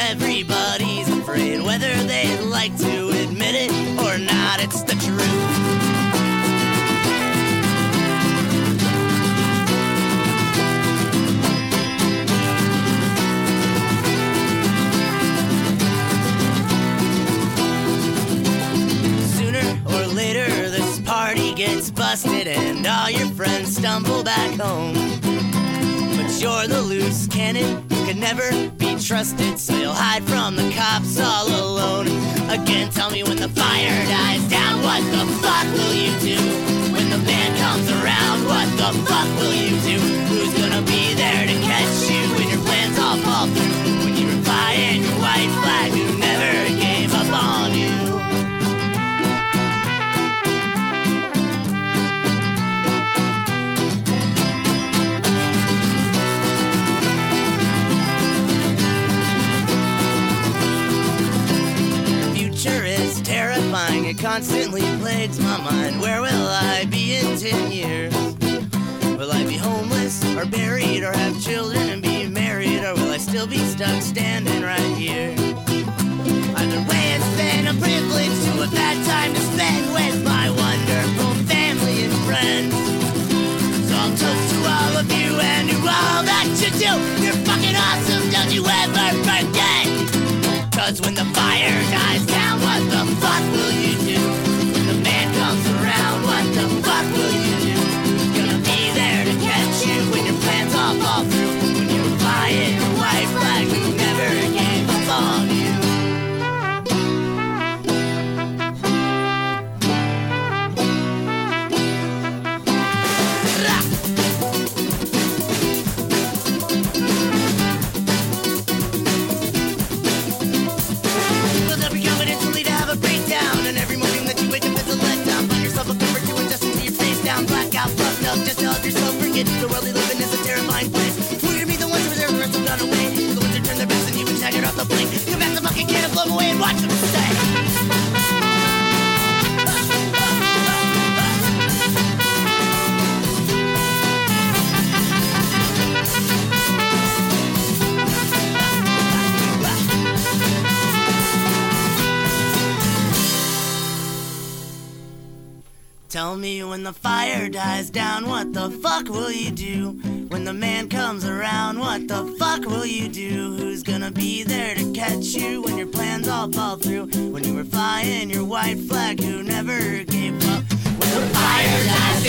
everybody's afraid, whether they'd like to admit it or not, it's the truth. Sooner or later, this party gets busted and all your friends stumble back home. But you're the loose cannon, you can never be trusted, so you'll hide from the cops all alone. Again, tell me when the fire dies down, what the fuck will you do? When the band comes around, what the fuck will you do? Who's gonna be there to catch you when your plans all fall through? When you were flying your white flag, who never gave up on you? It constantly plagues my mind. Where will I be in 10 years? Will I be homeless or buried or have children and be married, or will I still be stuck standing right here? Either way, it's been a privilege to have had time to spend with my wonderful family and friends. So I'll toast to all of you and to all that you do. You're fucking awesome, don't you ever forget. Cause when the fire dies down, what the fuck will you do? When the man comes around, what the fuck will you do? Who's gonna be there to catch you when your plans all fall through? When you were flying your white flag, who never gave up on you? Just tell yourself, forget the world you live in is a terrifying place. We're gonna be the ones who are there, the rest have gone away. The ones who turn their backs and you can tag it off the plane. Come back the fucking can and blow them away and watch them stay. Tell me when the fire dies down, what the fuck will you do? When the man comes around, what the fuck will you do? Who's gonna be there to catch you when your plans all fall through? When you were flying your white flag, who never gave up? When the fire dies